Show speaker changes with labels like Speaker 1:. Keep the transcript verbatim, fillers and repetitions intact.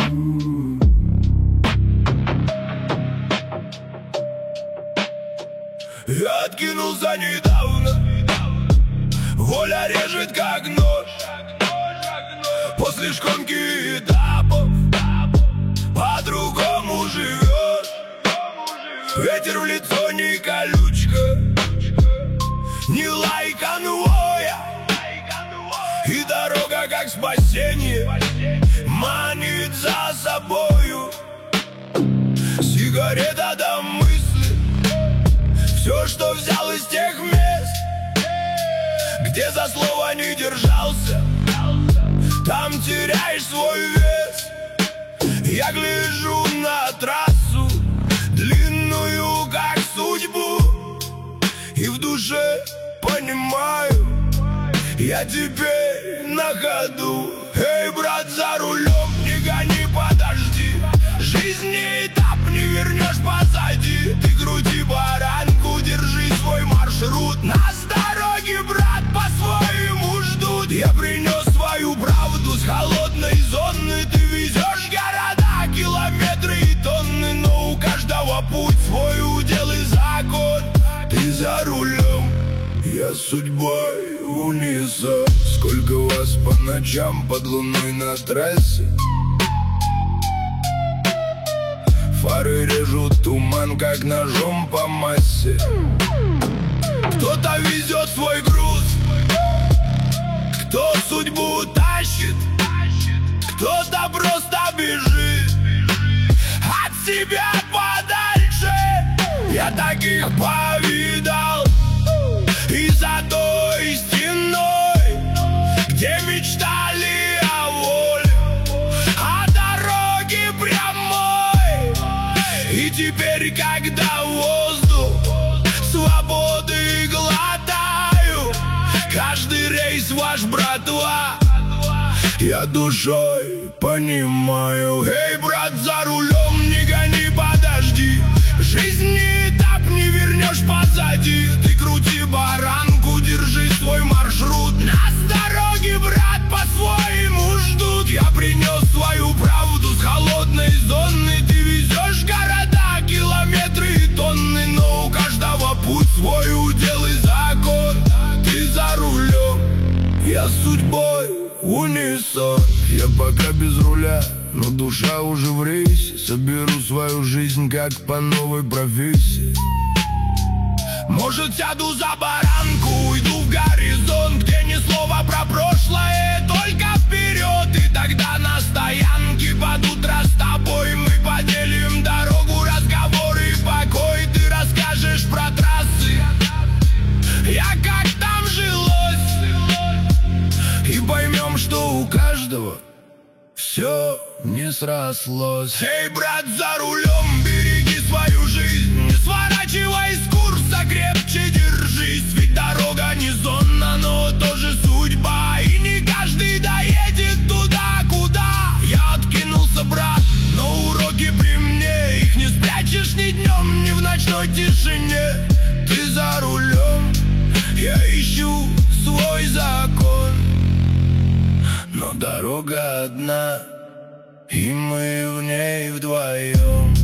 Speaker 1: Я откинулся недавно, воля режет как нож. После шконки этапов по-другому живешь. Ветер в лицо, не колючка, не лай конвоя, и дорога как спасение манит за собою. Сигарета до мысли, все, что взял из тех мест, где за слово не держался, там теряешь свой вес. Я гляжу на трассу, длинную как судьбу, и в душе понимаю, я теперь на ходу. Эй, брат, за рулем, не гони, подожди, жизнь не этап, не вернешь позади. Ты крути баранку, держи свой маршрут. Нас дороги, брат, по-своему ждут. Я принес свою правду с холодной зоны. Ты везешь города, километры и тонны, но у каждого путь свой удел и закон. Ты за рулем, я с судьбой в унисон. Сколько вас по ночам под луной на трассе, фары режут туман, как ножом по массе. Кто-то везет свой груз, кто судьбу тащит, кто-то просто бежит от себя подальше. Я таких повидал, и за той стеной, где мечтали о воле, о дороге прямой. И теперь, когда воздух свободы глотаю, каждый рейс ваш, братва, я душой понимаю. Эй, брат, за рулем, не гони, подожди, жизнь не этап, не вернешь позади. Ты крути баранку, держи свой маршрут. Нас дороги, брат, по-своему ждут. Я принес свою правду с холодной зоны. Ты везешь города, километры и тонны, но у каждого путь свой удел и закон. Ты за рулем, я с судьбой унисон. Я пока без руля, но душа уже в рейсе. Соберу свою жизнь как по новой профессии. Может, сяду за баранку, уйду в горизонт, где ни слова про прошлое, только вперед. И тогда на стоянке под утро с тобой мы поделим дорогу, разговоры и покой. Ты расскажешь про трассы, я как там жилось, и поймем, что у каждого все не срослось. Эй, брат, за рулем, береги свою жизнь, не сворачивай с курса, крепче держись. Ведь дорога не зона, но тоже судьба, и не каждый доедет туда, куда. Я откинулся, брат, но уроки при мне, их не спрячешь ни днем, ни в ночной тишине. Ты за рулем, я ищу свой закон, но дорога одна, и мы в ней вдвоем.